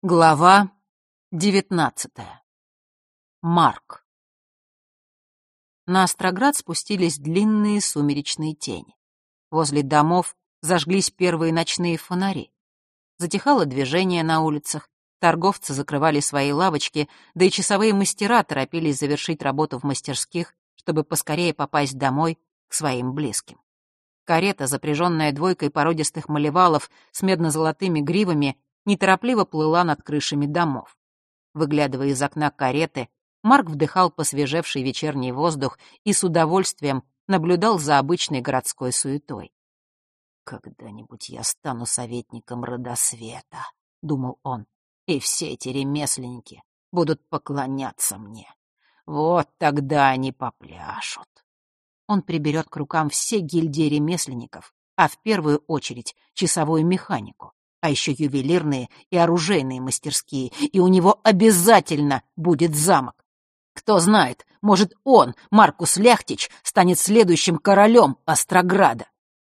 Глава 19. Марк. На Остроград спустились длинные сумеречные тени. Возле домов зажглись первые ночные фонари. Затихало движение на улицах, торговцы закрывали свои лавочки, да и часовые мастера торопились завершить работу в мастерских, чтобы поскорее попасть домой к своим близким. Карета, запряженная двойкой породистых малевалов с медно-золотыми гривами, неторопливо плыла над крышами домов. Выглядывая из окна кареты, Марк вдыхал посвежевший вечерний воздух и с удовольствием наблюдал за обычной городской суетой. «Когда-нибудь я стану советником Родосвета», — думал он, — «и все эти ремесленники будут поклоняться мне. Вот тогда они попляшут». Он приберет к рукам все гильдии ремесленников, а в первую очередь часовую механику, а еще ювелирные и оружейные мастерские, и у него обязательно будет замок. Кто знает, может, он, Маркус Ляхтич, станет следующим королем Острограда.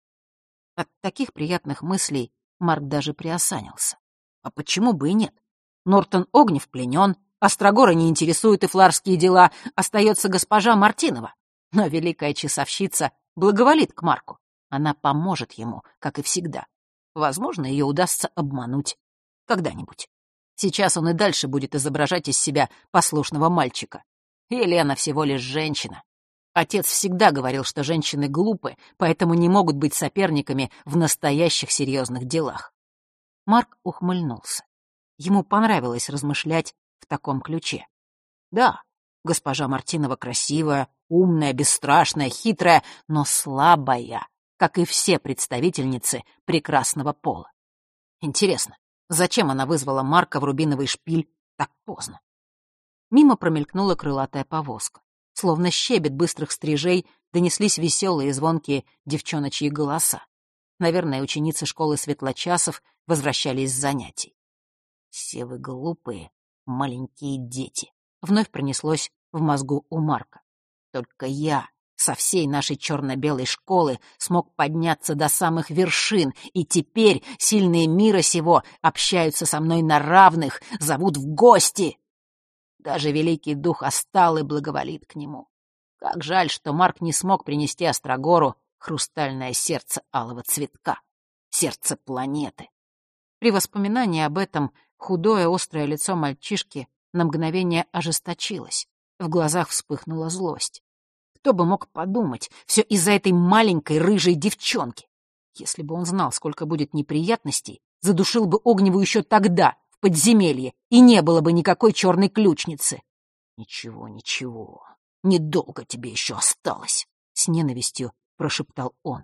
От таких приятных мыслей Марк даже приосанился. А почему бы и нет? Нортон Огнев пленен, Острогора не интересуют и фларские дела, остается госпожа Мартинова. Но великая часовщица благоволит к Марку. Она поможет ему, как и всегда. Возможно, ее удастся обмануть. Когда-нибудь. Сейчас он и дальше будет изображать из себя послушного мальчика. Елена всего лишь женщина. Отец всегда говорил, что женщины глупы, поэтому не могут быть соперниками в настоящих серьезных делах. Марк ухмыльнулся. Ему понравилось размышлять в таком ключе. Да, госпожа Мартинова красивая, умная, бесстрашная, хитрая, но слабая, как и все представительницы прекрасного пола. Интересно, зачем она вызвала Марка в рубиновый шпиль так поздно? Мимо промелькнула крылатая повозка. Словно щебет быстрых стрижей донеслись веселые и звонкие девчоночьи голоса. Наверное, ученицы школы Светлочасов возвращались с занятий. «Все вы глупые, маленькие дети», — вновь пронеслось в мозгу у Марка. «Только я со всей нашей черно-белой школы смог подняться до самых вершин, и теперь сильные мира сего общаются со мной на равных, зовут в гости. Даже великий дух остал и благоволит к нему. Как жаль, что Марк не смог принести Острогору хрустальное сердце алого цветка, сердце планеты». При воспоминании об этом худое острое лицо мальчишки на мгновение ожесточилось, в глазах вспыхнула злость. Кто бы мог подумать, все из-за этой маленькой рыжей девчонки. Если бы он знал, сколько будет неприятностей, задушил бы Огневу еще тогда, в подземелье, и не было бы никакой черной ключницы. «Ничего, ничего, недолго тебе еще осталось», — с ненавистью прошептал он.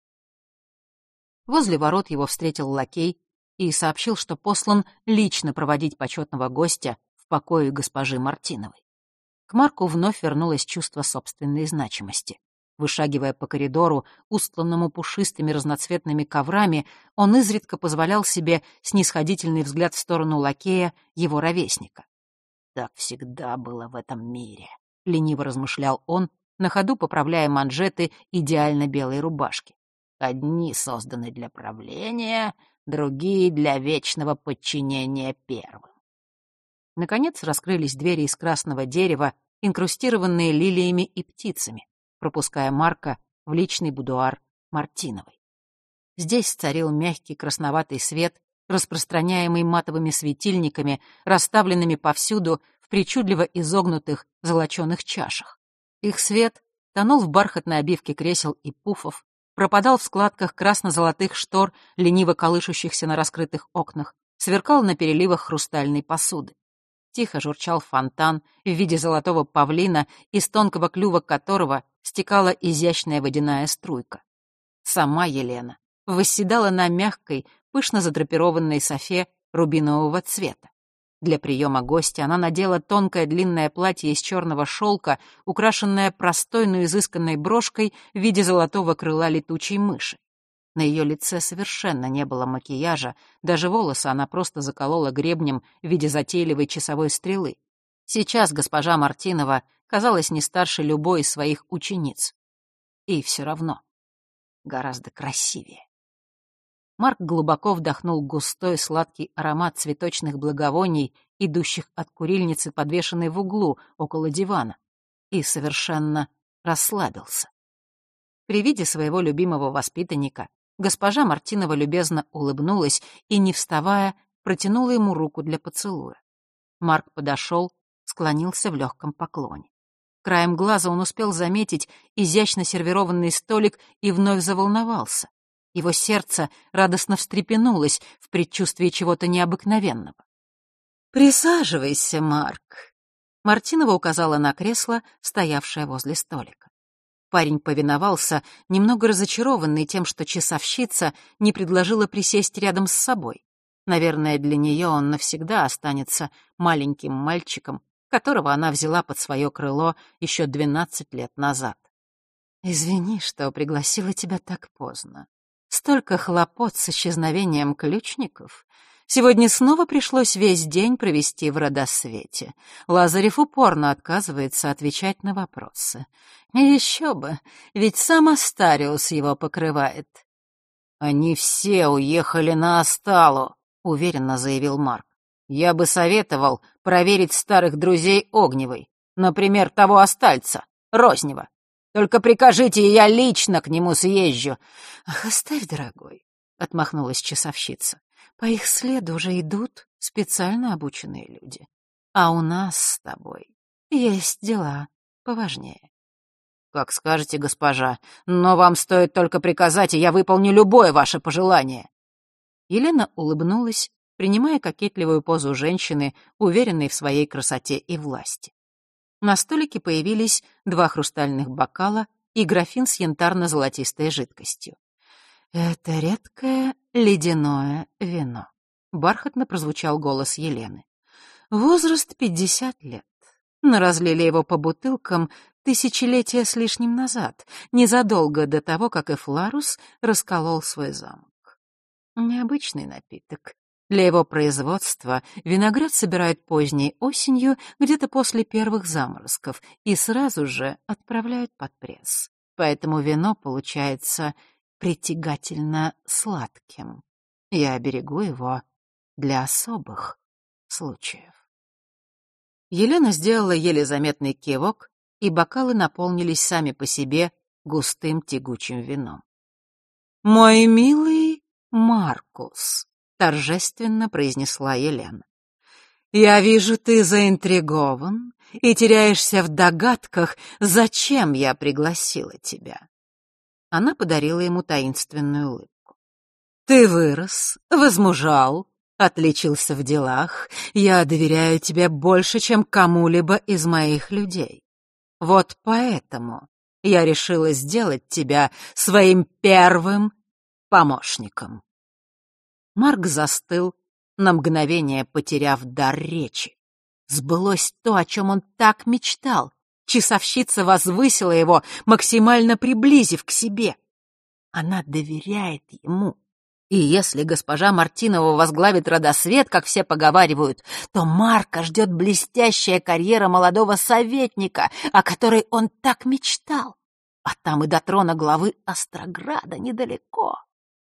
Возле ворот его встретил лакей и сообщил, что послан лично проводить почетного гостя в покое госпожи Мартиновой. К Марку вновь вернулось чувство собственной значимости. Вышагивая по коридору, устланному пушистыми разноцветными коврами, он изредка позволял себе снисходительный взгляд в сторону лакея, его ровесника. «Так всегда было в этом мире», — лениво размышлял он, на ходу поправляя манжеты идеально белой рубашки. «Одни созданы для правления, другие — для вечного подчинения первым». Наконец раскрылись двери из красного дерева, инкрустированные лилиями и птицами, пропуская Марка в личный будуар Мартиновой. Здесь царил мягкий красноватый свет, распространяемый матовыми светильниками, расставленными повсюду в причудливо изогнутых золоченых чашах. Их свет тонул в бархатной обивке кресел и пуфов, пропадал в складках красно-золотых штор, лениво колышущихся на раскрытых окнах, сверкал на переливах хрустальной посуды. Тихо журчал фонтан в виде золотого павлина, из тонкого клюва которого стекала изящная водяная струйка. Сама Елена восседала на мягкой, пышно задрапированной софе рубинового цвета. Для приема гостя она надела тонкое длинное платье из черного шелка, украшенное простой, но изысканной брошкой в виде золотого крыла летучей мыши. На ее лице совершенно не было макияжа, даже волосы она просто заколола гребнем в виде затейливой часовой стрелы. Сейчас госпожа Мартинова казалась не старше любой из своих учениц. И все равно гораздо красивее. Марк глубоко вдохнул густой сладкий аромат цветочных благовоний, идущих от курильницы, подвешенной в углу около дивана, и совершенно расслабился. При виде своего любимого воспитанника госпожа Мартинова любезно улыбнулась и, не вставая, протянула ему руку для поцелуя. Марк подошел, склонился в легком поклоне. Краем глаза он успел заметить изящно сервированный столик и вновь заволновался. Его сердце радостно встрепенулось в предчувствии чего-то необыкновенного. «Присаживайся, Марк», — Мартинова указала на кресло, стоявшее возле столика. Парень повиновался, немного разочарованный тем, что часовщица не предложила присесть рядом с собой. Наверное, для нее он навсегда останется маленьким мальчиком, которого она взяла под свое крыло еще 12 лет назад. «Извини, что пригласила тебя так поздно. Столько хлопот с исчезновением ключников. Сегодня снова пришлось весь день провести в Родосвете. Лазарев упорно отказывается отвечать на вопросы. И еще бы, ведь сам Астариус его покрывает». «Они все уехали на Асталу», — уверенно заявил Марк. «Я бы советовал проверить старых друзей Огневой, например, того Астальца, Рознева. Только прикажите, и я лично к нему съезжу». «Ах, оставь, дорогой», — отмахнулась часовщица. «По их следу уже идут специально обученные люди. А у нас с тобой есть дела поважнее». «Как скажете, госпожа, но вам стоит только приказать, и я выполню любое ваше пожелание». Елена улыбнулась, принимая кокетливую позу женщины, уверенной в своей красоте и власти. На столике появились 2 хрустальных бокала и графин с янтарно-золотистой жидкостью. «Это редкое ледяное вино», — бархатно прозвучал голос Елены. «Возраст 50 лет. Но разлили его по бутылкам тысячелетия с лишним назад, незадолго до того, как Эфларус расколол свой замок. Необычный напиток. Для его производства виноград собирают поздней осенью, где-то после первых заморозков, и сразу же отправляют под пресс. Поэтому вино получается притягательно сладким. Я берегу его для особых случаев». Елена сделала еле заметный кивок, и бокалы наполнились сами по себе густым тягучим вином. «Мой милый Маркус», — торжественно произнесла Елена, — «я вижу, ты заинтригован и теряешься в догадках, зачем я пригласила тебя». Она подарила ему таинственную улыбку. «Ты вырос, возмужал, отличился в делах. Я доверяю тебе больше, чем кому-либо из моих людей. Вот поэтому я решила сделать тебя своим первым помощником». Марк застыл, на мгновение потеряв дар речи. Сбылось то, о чем он так мечтал. Часовщица возвысила его, максимально приблизив к себе. Она доверяет ему. И если госпожа Мартинова возглавит Родосвет, как все поговаривают, то Марка ждет блестящая карьера молодого советника, о которой он так мечтал. А там и до трона главы Острограда недалеко.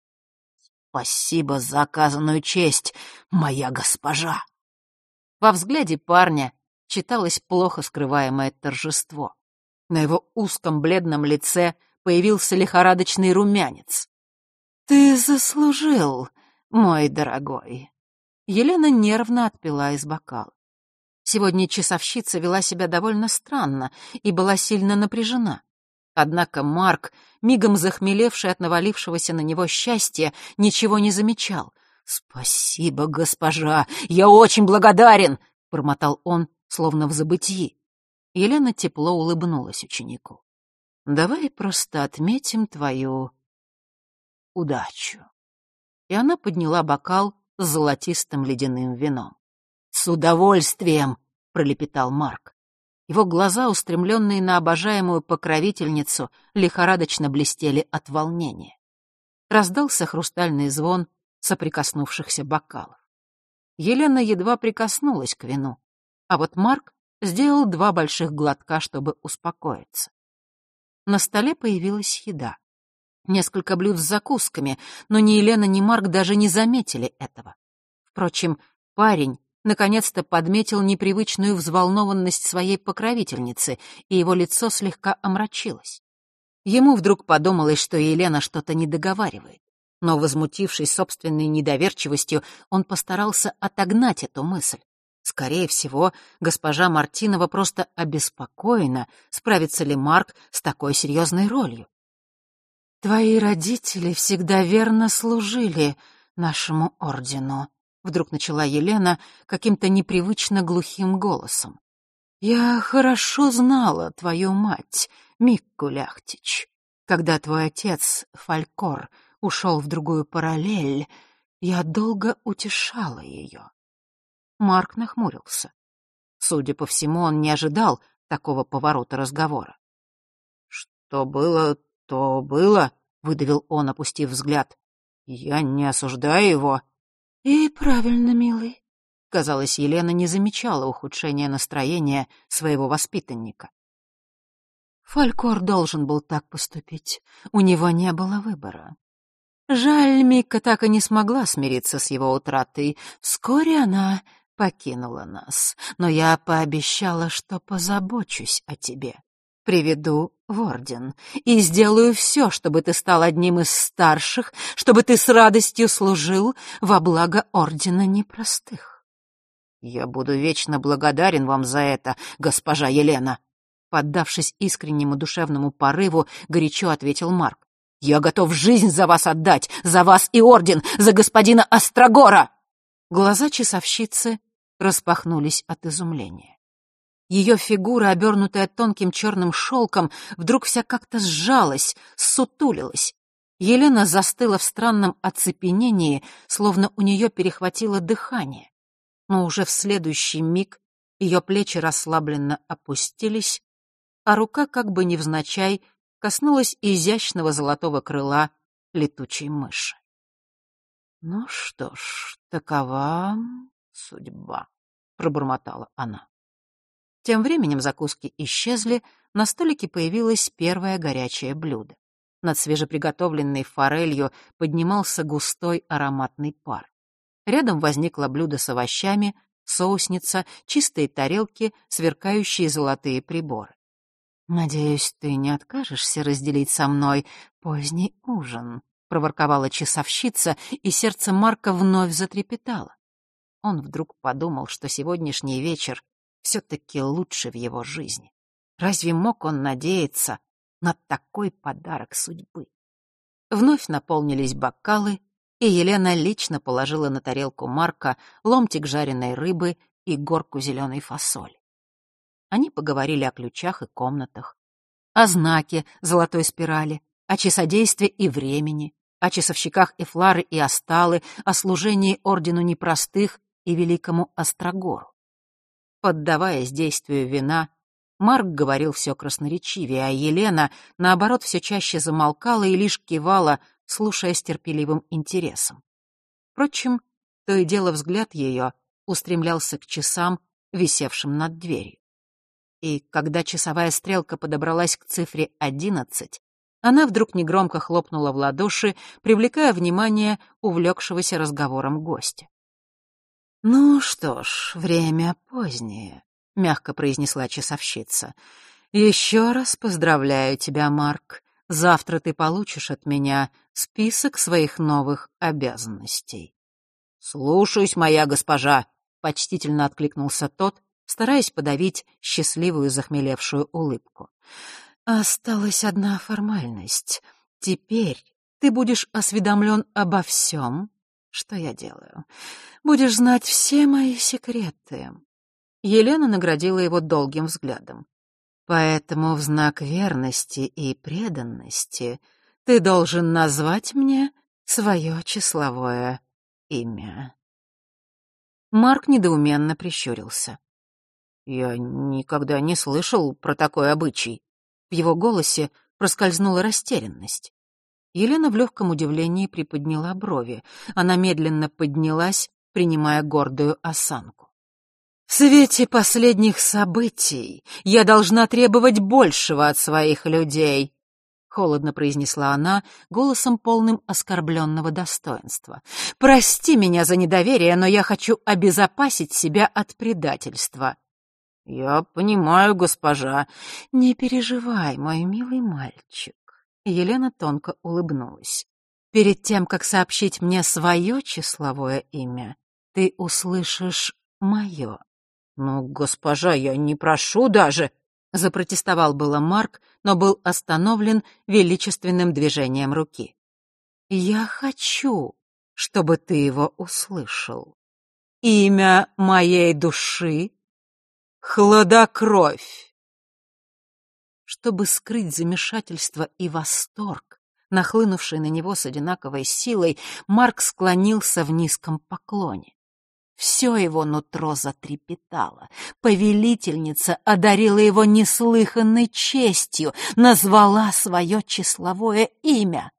«Спасибо за оказанную честь, моя госпожа!» Во взгляде парня читалось плохо скрываемое торжество. На его узком бледном лице появился лихорадочный румянец. «Ты заслужил, мой дорогой». Елена нервно отпила из бокала. Сегодня часовщица вела себя довольно странно и была сильно напряжена. Однако Марк, мигом захмелевший от навалившегося на него счастья, ничего не замечал. «Спасибо, госпожа, я очень благодарен!» — бормотал он, словно в забытьи. Елена тепло улыбнулась ученику. «Давай просто отметим твою удачу». И она подняла бокал с золотистым ледяным вином. «С удовольствием!» — пролепетал Марк. Его глаза, устремленные на обожаемую покровительницу, лихорадочно блестели от волнения. Раздался хрустальный звон соприкоснувшихся бокалов. Елена едва прикоснулась к вину, а вот Марк сделал 2 больших глотка, чтобы успокоиться. На столе появилась еда. несколько блюд с закусками, но ни Елена, ни Марк даже не заметили этого. Впрочем, парень наконец-то подметил непривычную взволнованность своей покровительницы, и его лицо слегка омрачилось. Ему вдруг подумалось, что Елена что-то не договаривает, но, возмутившись собственной недоверчивостью, он постарался отогнать эту мысль. Скорее всего, госпожа Мартинова просто обеспокоена, справится ли Марк с такой серьезной ролью. «Твои родители всегда верно служили нашему ордену», — вдруг начала Елена каким-то непривычно глухим голосом. «Я хорошо знала твою мать, Микку Ляхтич. Когда твой отец, Фалькор, ушел в другую параллель, я долго утешала ее». Марк нахмурился. Судя по всему, он не ожидал такого поворота разговора. «Что было, то было», — выдавил он, опустив взгляд. «Я не осуждаю его». «И правильно, милый». Казалось, Елена не замечала ухудшения настроения своего воспитанника. Фалькор должен был так поступить. У него не было выбора. Жаль, Микка так и не смогла смириться с его утратой. Вскоре она покинула нас, но я пообещала, что позабочусь о тебе. Приведу в орден и сделаю все, чтобы ты стал одним из старших, чтобы ты с радостью служил во благо ордена непростых. Я буду вечно благодарен вам за это, госпожа Елена. Поддавшись искреннему душевному порыву, горячо ответил Марк. Я готов жизнь за вас отдать, за вас и орден, за господина Острогора. Глаза часовщицы распахнулись от изумления. Ее фигура, обернутая тонким черным шелком, вдруг вся как-то сжалась, ссутулилась. Елена застыла в странном оцепенении, словно у нее перехватило дыхание. Но уже в следующий миг ее плечи расслабленно опустились, а рука как бы невзначай коснулась изящного золотого крыла летучей мыши. «Ну что ж, такова судьба», — пробормотала она. Тем временем закуски исчезли, на столике появилось первое горячее блюдо. Над свежеприготовленной форелью поднимался густой ароматный пар. Рядом возникло блюдо с овощами, соусница, чистые тарелки, сверкающие золотые приборы. «Надеюсь, ты не откажешься разделить со мной поздний ужин», — проворковала часовщица, и сердце Марка вновь затрепетало. Он вдруг подумал, что сегодняшний вечер все-таки лучше в его жизни. Разве мог он надеяться на такой подарок судьбы? Вновь наполнились бокалы, и Елена лично положила на тарелку Марка ломтик жареной рыбы и горку зеленой фасоли. Они поговорили о ключах и комнатах, о знаке золотой спирали, о часодействе и времени, о часовщиках Эфлары и Асталы, о служении ордену непростых и великому Острогору. Поддаваясь действию вина, Марк говорил все красноречивее, а Елена, наоборот, все чаще замолкала и лишь кивала, слушая с терпеливым интересом. Впрочем, то и дело взгляд ее устремлялся к часам, висевшим над дверью. И когда часовая стрелка подобралась к цифре 11, она вдруг негромко хлопнула в ладоши, привлекая внимание увлекшегося разговором гостя. «Ну что ж, время позднее», — мягко произнесла часовщица. «Еще раз поздравляю тебя, Марк. Завтра ты получишь от меня список своих новых обязанностей». «Слушаюсь, моя госпожа», — почтительно откликнулся тот, стараясь подавить счастливую захмелевшую улыбку. «Осталась одна формальность. Теперь ты будешь осведомлен обо всем, что я делаю. Будешь знать все мои секреты». Елена наградила его долгим взглядом. «Поэтому в знак верности и преданности ты должен назвать мне свое числовое имя». Марк недоуменно прищурился. «Я никогда не слышал про такой обычай». В его голосе проскользнула растерянность. Елена в легком удивлении приподняла брови. Она медленно поднялась, принимая гордую осанку. «В свете последних событий я должна требовать большего от своих людей», — холодно произнесла она, голосом полным оскорбленного достоинства. «Прости меня за недоверие, но я хочу обезопасить себя от предательства». «Я понимаю, госпожа». «Не переживай, мой милый мальчик». Елена тонко улыбнулась. «Перед тем, как сообщить мне свое числовое имя, ты услышишь мое». «Ну, госпожа, я не прошу даже...» Запротестовал было Марк, но был остановлен величественным движением руки. «Я хочу, чтобы ты его услышал. Имя моей души — Хладокровь». Чтобы скрыть замешательство и восторг, нахлынувший на него с одинаковой силой, Марк склонился в низком поклоне. Все его нутро затрепетало. Повелительница одарила его неслыханной честью, назвала свое числовое имя.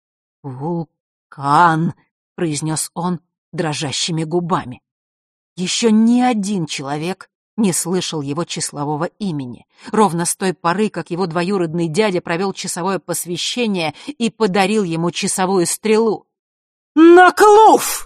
«Вулкан», — произнес он дрожащими губами. Еще ни один человек не слышал его числового имени, ровно с той поры, как его двоюродный дядя провел часовое посвящение и подарил ему часовую стрелу. «Наклув!»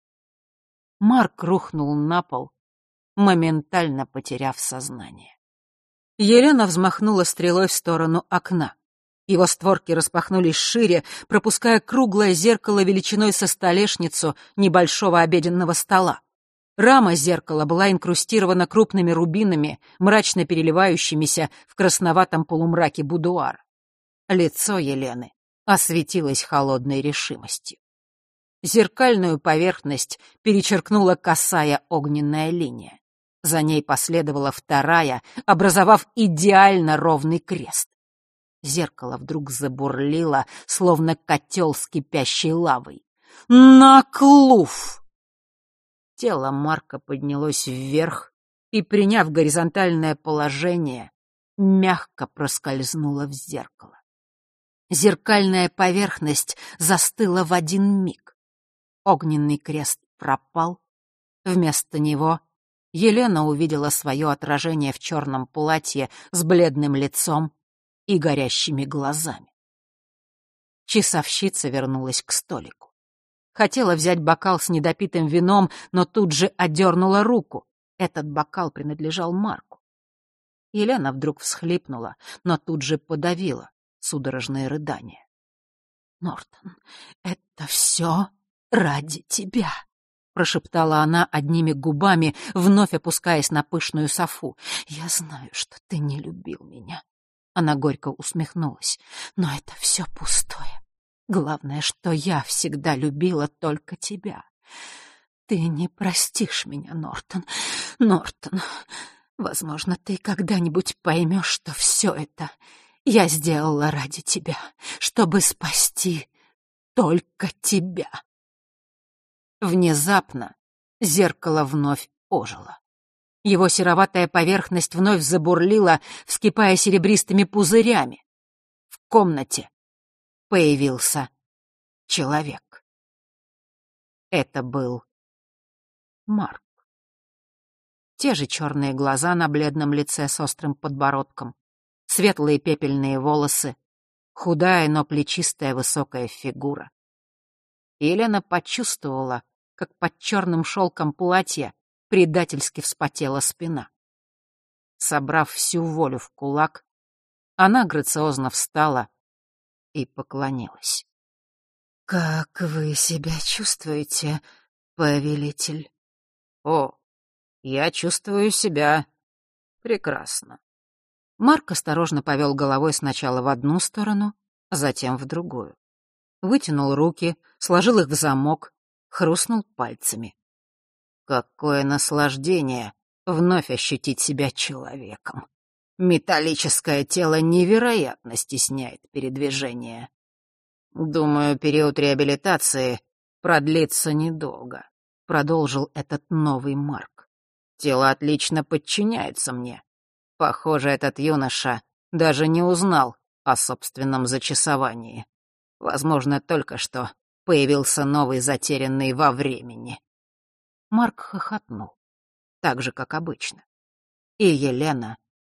Марк рухнул на пол, моментально потеряв сознание. Елена взмахнула стрелой в сторону окна. Его створки распахнулись шире, пропуская круглое зеркало величиной со столешницу небольшого обеденного стола. Рама зеркала была инкрустирована крупными рубинами, мрачно переливающимися в красноватом полумраке будуара. Лицо Елены осветилось холодной решимостью. Зеркальную поверхность перечеркнула косая огненная линия. За ней последовала вторая, образовав идеально ровный крест. Зеркало вдруг забурлило, словно котел с кипящей лавой. «Наклув!» Тело Марка поднялось вверх и, приняв горизонтальное положение, мягко проскользнуло в зеркало. Зеркальная поверхность застыла в один миг. Огненный крест пропал. Вместо него Елена увидела свое отражение в черном платье с бледным лицом и горящими глазами. Часовщица вернулась к столику. Хотела взять бокал с недопитым вином, но тут же отдернула руку. Этот бокал принадлежал Марку. Елена вдруг всхлипнула, но тут же подавила судорожные рыдания. «Нортон, это все ради тебя», — прошептала она одними губами, вновь опускаясь на пышную софу. «Я знаю, что ты не любил меня». Она горько усмехнулась. «Но это все пустое. Главное, что я всегда любила только тебя. Ты не простишь меня, Нортон. Нортон, возможно, ты когда-нибудь поймешь, что все это я сделала ради тебя, чтобы спасти только тебя». Внезапно зеркало вновь ожило. Его сероватая поверхность вновь забурлила, вскипая серебристыми пузырями. В комнате появился человек. Это был Марк. Те же черные глаза на бледном лице с острым подбородком, светлые пепельные волосы, худая, но плечистая высокая фигура. Елена почувствовала, как под черным шелком платья предательски вспотела спина. Собрав всю волю в кулак, она грациозно встала и поклонилась. «Как вы себя чувствуете, повелитель?» «О, я чувствую себя прекрасно». Марк осторожно повел головой сначала в одну сторону, затем в другую. Вытянул руки, сложил их в замок, хрустнул пальцами. Какое наслаждение вновь ощутить себя человеком. Металлическое тело невероятно стесняет передвижение. Думаю, период реабилитации продлится недолго, продолжил этот новый Марк. Тело отлично подчиняется мне. Похоже, этот юноша даже не узнал о собственном зачасовании. Возможно, только что появился новый затерянный во времени. Марк хохотнул, так же, как обычно. И Елена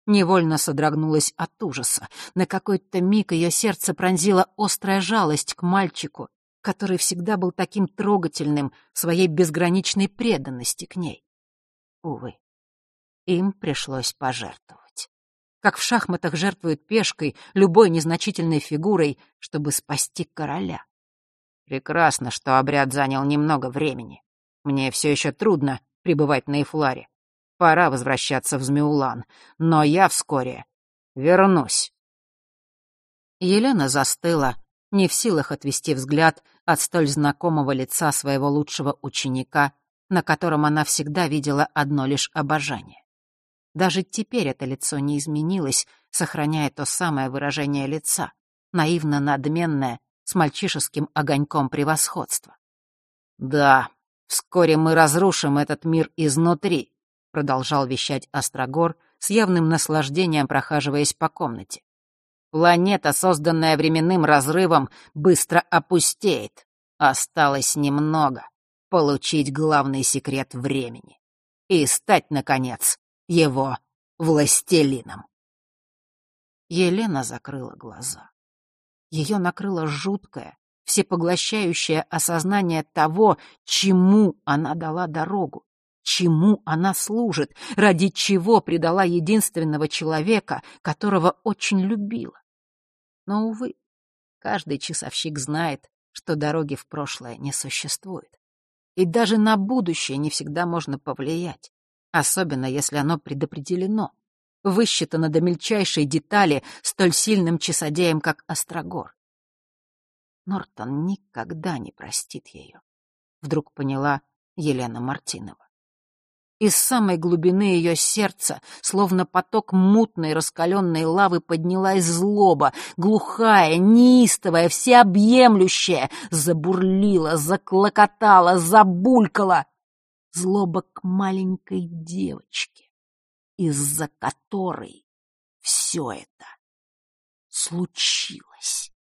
невольно содрогнулась от ужаса. На какой-то миг ее сердце пронзила острая жалость к мальчику, который всегда был таким трогательным в своей безграничной преданности к ней. Увы, им пришлось пожертвовать. Как в шахматах жертвуют пешкой, любой незначительной фигурой, чтобы спасти короля. Прекрасно, что обряд занял немного времени. Мне все еще трудно пребывать на Эфларе. Пора возвращаться в Змеулан, но я вскоре вернусь. Елена застыла, не в силах отвести взгляд от столь знакомого лица своего лучшего ученика, на котором она всегда видела одно лишь обожание. Даже теперь это лицо не изменилось, сохраняя то самое выражение лица, наивно-надменное, с мальчишеским огоньком превосходства. «Да, вскоре мы разрушим этот мир изнутри», — продолжал вещать Острогор, с явным наслаждением прохаживаясь по комнате. «Планета, созданная временным разрывом, быстро опустеет. Осталось немного — получить главный секрет времени и стать, наконец, его властелином». Елена закрыла глаза. Ее накрыло жуткое, всепоглощающее осознание того, чему она дала дорогу, чему она служит, ради чего предала единственного человека, которого очень любила. Но, увы, каждый часовщик знает, что дороги в прошлое не существует. И даже на будущее не всегда можно повлиять, особенно если оно предопределено, высчитано до мельчайшей детали столь сильным часодеем, как Острогор. Нортон никогда не простит ее, вдруг поняла Елена Мартинова. Из самой глубины ее сердца, словно поток мутной раскаленной лавы, поднялась злоба, глухая, неистовая, всеобъемлющая, забурлила, заклокотала, забулькала. Злоба к маленькой девочке, из-за которой все это случилось.